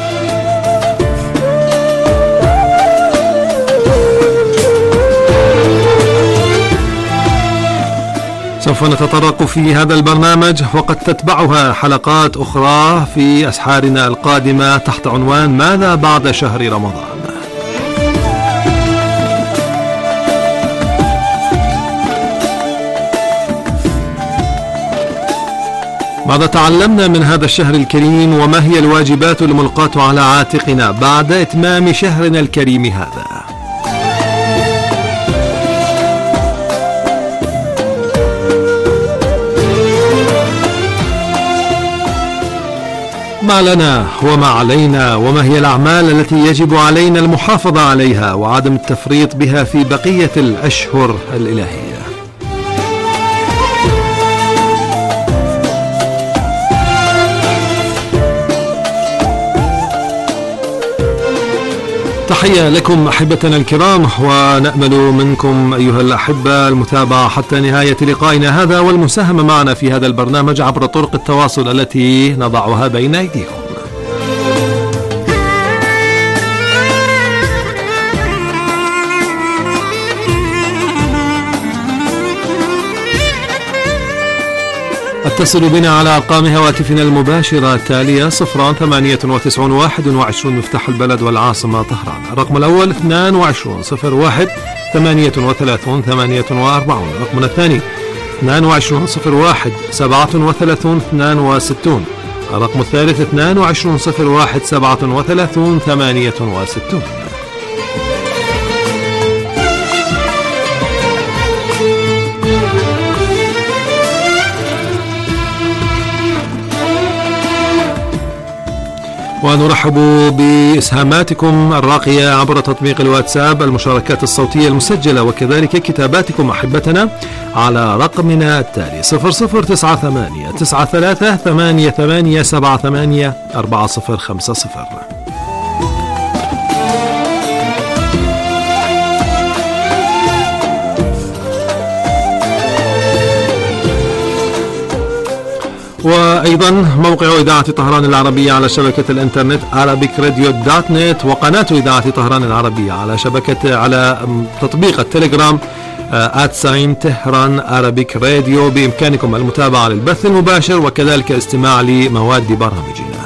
سوف نتطرق في هذا البرنامج، وقد تتبعها حلقات أخرى في أسحارنا القادمة تحت عنوان ماذا بعد شهر رمضان. ماذا تعلمنا من هذا الشهر الكريم، وما هي الواجبات الملقاة على عاتقنا بعد إتمام شهرنا الكريم هذا؟ ما لنا وما علينا، وما هي الأعمال التي يجب علينا المحافظة عليها وعدم التفريط بها في بقية الأشهر الإلهية. تحية لكم أحبتنا الكرام، ونأمل منكم أيها الأحبة المتابعة حتى نهاية لقائنا هذا والمساهمة معنا في هذا البرنامج عبر طرق التواصل التي نضعها بين أيديكم. اتصلوا بنا على أرقام هواتفنا المباشرة التالية: صفران ثمانية وتسعون واحد وعشرون مفتاح البلد والعاصمة طهران. الرقم الأول اثنان وعشرون صفر واحد ثمانية وثلاثون ثمانية وأربعون. الرقم الثاني اثنان وعشرون صفر واحد سبعة وثلاثون اثنان وستون. الرقم الثالث اثنان وعشرون صفر واحد سبعة وثلاثون ثمانية وستون. ونرحب بإسهاماتكم الراقية عبر تطبيق الواتساب، المشاركات الصوتية المسجلة، وكذلك كتاباتكم أحبتنا على رقمنا التالي: صفر صفر تسعة ثمانية تسعة ثلاثة ثمانية ثمانية سبعة ثمانية أربعة صفر خمسة صفر. وأيضا موقع إذاعة طهران العربية على شبكة الإنترنت arabic radio dot net، وقناة إذاعة طهران العربية على شبكة على تطبيق التليجرام آت ساين تهران Arabic Radio. بإمكانكم المتابعة للبث المباشر وكذلك الاستماع لمواد برامجنا.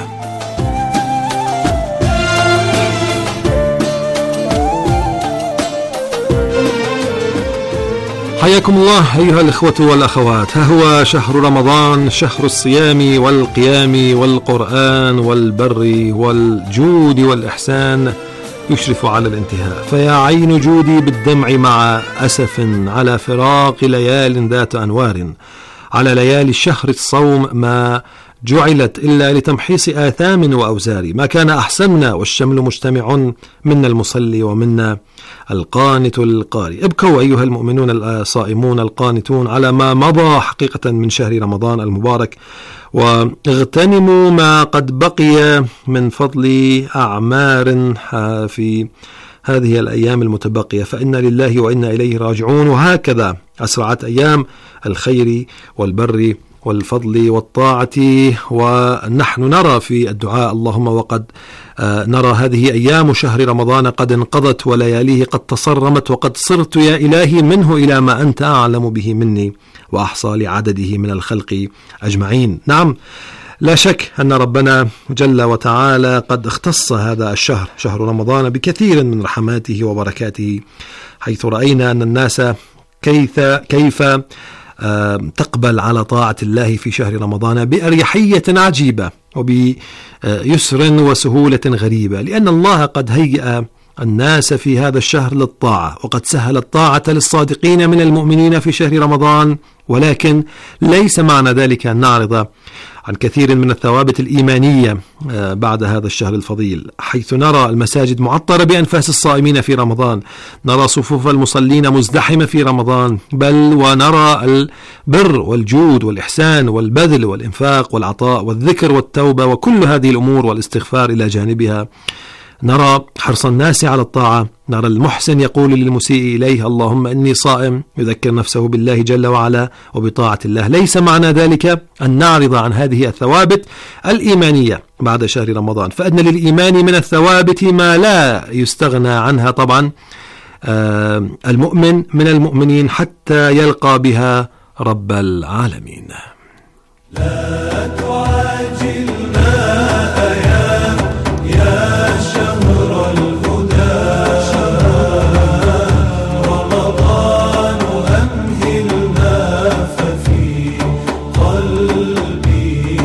حياكم الله أيها الإخوة والأخوات. ها هو شهر رمضان، شهر الصيام والقيام والقرآن والبر والجود والإحسان، يشرف على الانتهاء. فيا عين جودي بالدمع مع أسف على فراق ليال ذات أنوار، على ليالي شهر الصوم ما جعلت إلا لتمحيص آثام وأوزار. ما كان أحسننا والشمل مجتمع، منا المصلي ومنا القانت القارئ. ابكوا أيها المؤمنون الصائمون القانتون على ما مضى حقيقة من شهر رمضان المبارك، واغتنموا ما قد بقي من فضل أعمار في هذه الأيام المتبقية، فإنا لله وإنا إليه راجعون. وهكذا أسرعت أيام الخير والبر والفضل والطاعة، ونحن نرى في الدعاء اللهم وقد نرى هذه أيام شهر رمضان قد انقضت ولياليه قد تصرمت، وقد صرت يا إلهي منه إلى ما أنت أعلم به مني وأحصى لعدده من الخلق أجمعين. نعم، لا شك أن ربنا جل وتعالى قد اختص هذا الشهر، شهر رمضان، بكثير من رحماته وبركاته، حيث رأينا أن الناس كيف كيف تقبل على طاعة الله في شهر رمضان بأريحية عجيبة وبيسر وسهولة غريبة، لأن الله قد هيأ الناس في هذا الشهر للطاعة، وقد سهل الطاعة للصادقين من المؤمنين في شهر رمضان. ولكن ليس معنى ذلك أن نعرض عن كثير من الثوابت الإيمانية بعد هذا الشهر الفضيل، حيث نرى المساجد معطرة بأنفاس الصائمين في رمضان، نرى صفوف المصلين مزدحمة في رمضان، بل ونرى البر والجود والإحسان والبذل والإنفاق والعطاء والذكر والتوبة وكل هذه الأمور والاستغفار إلى جانبها. نرى حرص الناس على الطاعة، نرى المحسن يقول للمسيء إليه اللهم إني صائم، يذكر نفسه بالله جل وعلا وبطاعة الله. ليس معنى ذلك أن نعرض عن هذه الثوابت الإيمانية بعد شهر رمضان، فإن للإيمان من الثوابت ما لا يستغنى عنها طبعا آه المؤمن من المؤمنين حتى يلقى بها رب العالمين. لا تعاجل ما أيام يا شهر الهدى، رمضان أمهلنا ففي قلبي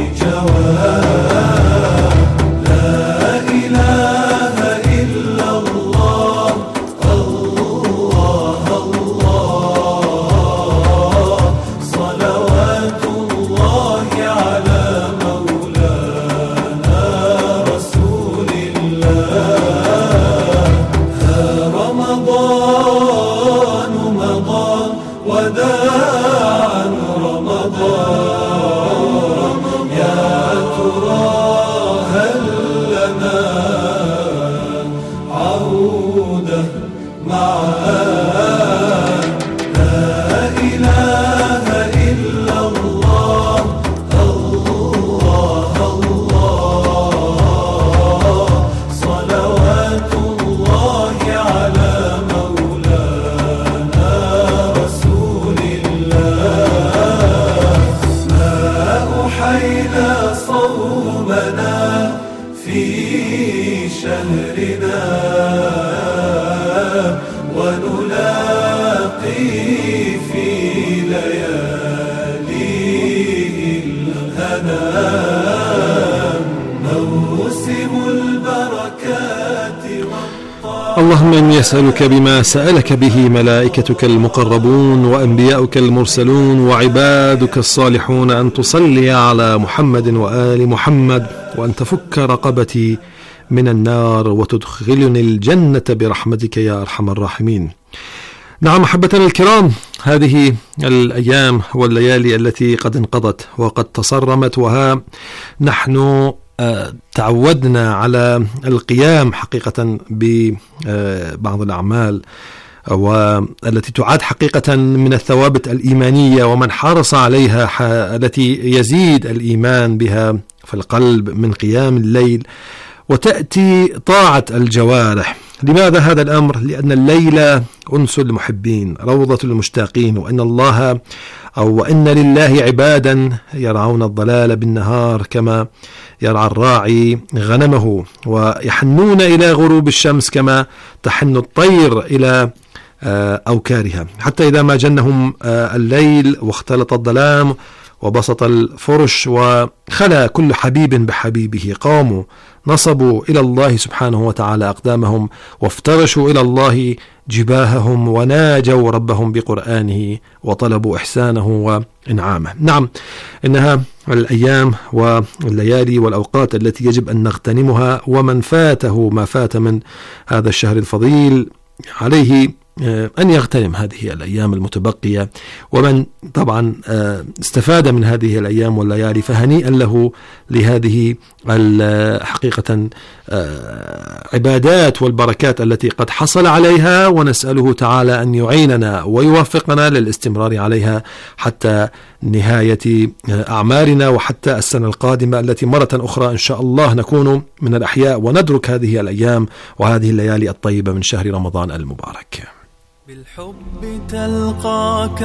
نلاقي في لياليه الهنا موسم البركات. اللهم إني أسألك بما سألك به ملائكتك المقربون وأنبياؤك المرسلون وعبادك الصالحون أن تصلي على محمد وآل محمد، وأن تفك رقبتي من النار وتدخلني الجنة برحمتك يا أرحم الراحمين. نعم أحبتنا الكرام، هذه الأيام والليالي التي قد انقضت وقد تصرمت، وها نحن تعودنا على القيام حقيقة ببعض الأعمال والتي تعد حقيقة من الثوابت الإيمانية، ومن حرص عليها التي يزيد الإيمان بها في القلب من قيام الليل، وتأتي طاعة الجوارح. لماذا هذا الأمر؟ لأن الليل أنس المحبين، روضة المشتاقين، وأن الله أو وأن لله عبادا يرعون الضلال بالنهار كما يرعى الراعي غنمه، ويحنون إلى غروب الشمس كما تحن الطير إلى أوكارها، حتى إذا ما جنهم الليل واختلط الظلام وبسط الفرش وخلى كل حبيب بحبيبه، قاموا نصبوا إلى الله سبحانه وتعالى أقدامهم، وافترشوا إلى الله جباههم، وناجوا ربهم بقرآنه، وطلبوا إحسانه وإنعامه. نعم، إنها الأيام والليالي والأوقات التي يجب أن نغتنمها، ومن فاته ما فات من هذا الشهر الفضيل عليه أن يغتنم هذه الأيام المتبقية، ومن طبعا استفاد من هذه الأيام والليالي فهنيئا له لهذه حقيقة عبادات والبركات التي قد حصل عليها، ونسأله تعالى أن يعيننا ويوفقنا للاستمرار عليها حتى نهاية أعمارنا، وحتى السنة القادمة التي مرة أخرى إن شاء الله نكون من الأحياء وندرك هذه الأيام وهذه الليالي الطيبة من شهر رمضان المبارك. بالحب تلقاك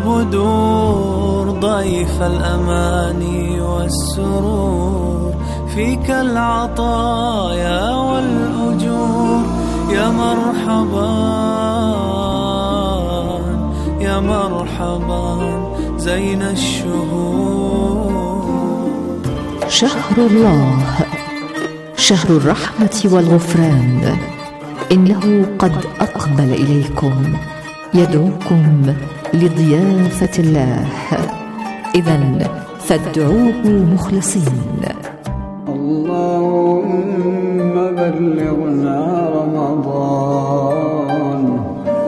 البدور ضيف الأماني والسرور، فيك العطايا والأجور، يا مرحبا يا مرحبا زين الشهور. شهر الله، شهر الرحمة والغفران، إنه قد أقبل إليكم يدعوكم لضيافة الله، إذن فادعوه مخلصين. اللهم بلغنا رمضان.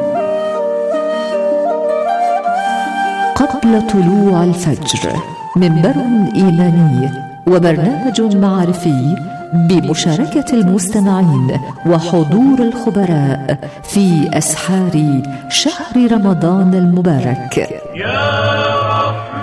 قبل طلوع الفجر، منبر إيماني وبرنامج معرفي بمشاركة المستمعين وحضور الخبراء في أسحار شهر رمضان المبارك. يا رحمن